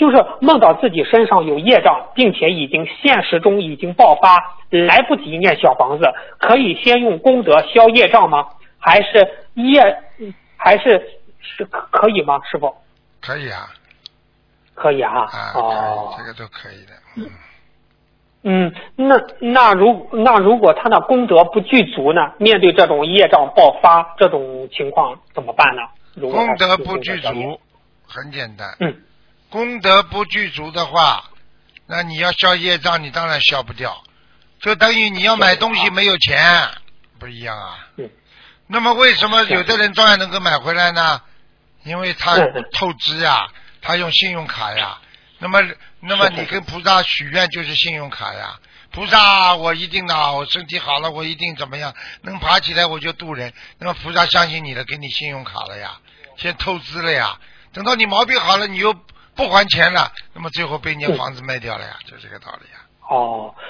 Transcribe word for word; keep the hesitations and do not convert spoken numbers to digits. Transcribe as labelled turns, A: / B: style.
A: 就是梦到自己身上有业障，并且已经现实中已经爆发，来不及念小房子，可以先用功德消业障吗？还是业还是是可以吗？师傅？
B: 可以啊。
A: 可以啊。
B: 啊，
A: 哦，
B: 这个都可以的。嗯。
A: 嗯，那那如那如果他的功德不具足呢？面对这种业障爆发这种情况怎么办呢？如果
B: 功德不具足，很简单。
A: 嗯。
B: 功德不具足的话，那你要消业障，你当然消不掉，就等于你要买东西没有钱，不一样啊。
A: 嗯。
B: 那么为什么有的人照样能够买回来呢？因为他透支呀，他用信用卡呀。那么，那么你跟菩萨许愿就是信用卡呀。菩萨，我一定的，我身体好了，我一定怎么样，能爬起来我就渡人。那么菩萨相信你了，给你信用卡了呀，先透支了呀。等到你毛病好了，你又不还钱了，那么最后被你房子卖掉了呀，就这个道理呀。
A: 哦。